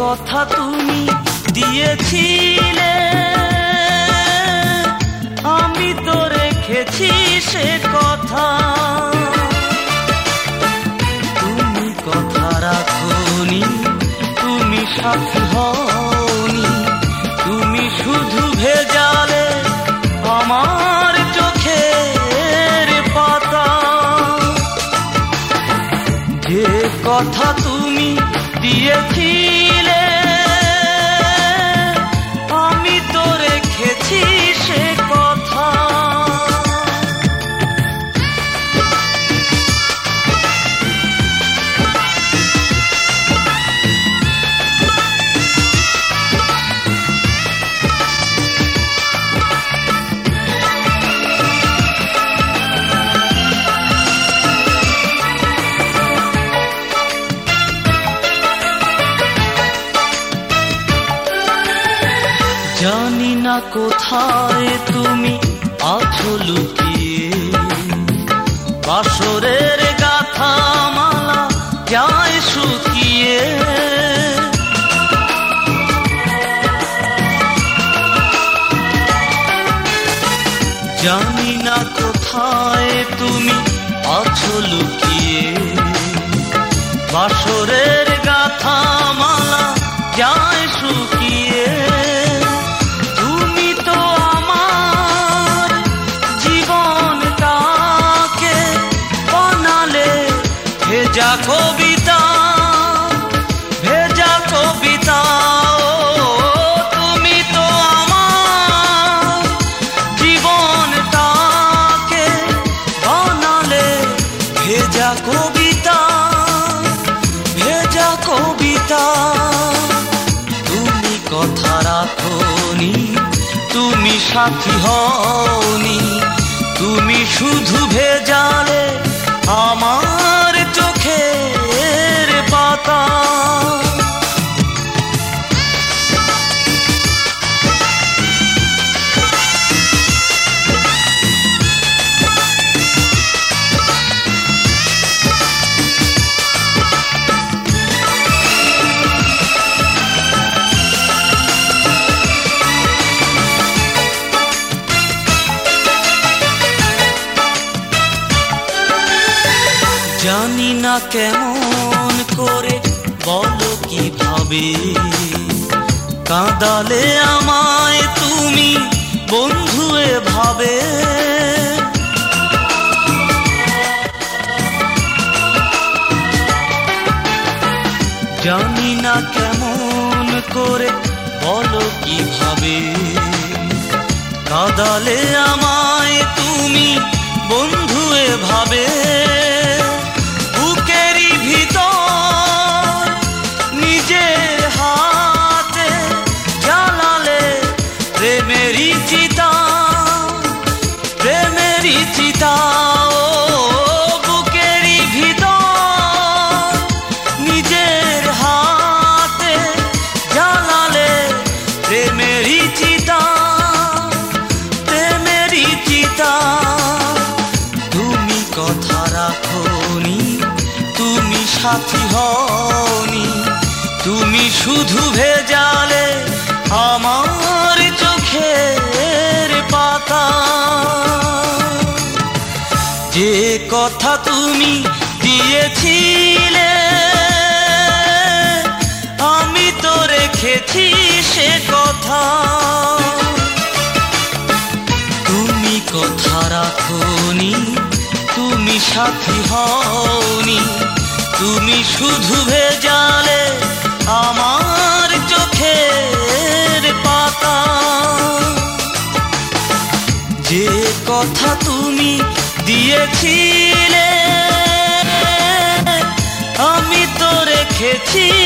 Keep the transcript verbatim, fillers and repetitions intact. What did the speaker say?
কথা তুমি দিয়েছিলে আমি তো রেখেছি সে কথা। তুমি কথা রাখোনি, তুমি সাথী হওনি, তুমি শুধু ভেজালে আমার চোখের পাতা। যে কথা তুমি দিয়েছিলে আমি তো রেখেছি সে কথা। জানি না কোথায় তুমি আছো লুকিয়ে, বাসরের গাথা মালা যায় শুকিয়ে। জানি না কোথায় তুমি আছো লুকিয়ে, বাসরের গাথা মালা যায় শুকিয়ে। ভেজা কবিতা, ভেজা কবিতা, তুমি তো আমার জীবনটাকে বানালে ভেজা কবিতা, ভেজা কবিতা। তুমি কথা রাখোনি, তুমি সাথী হওনি, তুমি শুধু ভেজালে আমার চোখের পাতা। জানি না কেমন করে বলো কিভাবে কাঁদালে আমায় তুমি বন্ধু এভাবে। জানি না কেমন করে বলো কিভাবে কাঁদালে আমায় তুমি বন্ধু এভাবে। প্রেমেরই চিতা, প্রেমেরই চিতা, ও বুকেরই ভিতর নিজের হাতে জ্বালালে প্রেমেরই চিতা, প্রেমেরই চিতা। তুমি কথা রাখোনি, তুমি সাথী হওনি, তুমি শুধু ভেজালে আমার চোখের পাতা। যে কথা তুমি দিয়েছিলে আমি তো রেখেছি সে কথা। তুমি কথা রাখোনি, তুমি সাথী হওনি, তুমি শুধু ভেজালে আমার চোখের পাতা। যে কথা তুমি দিয়েছিলে আমি তো রেখেছি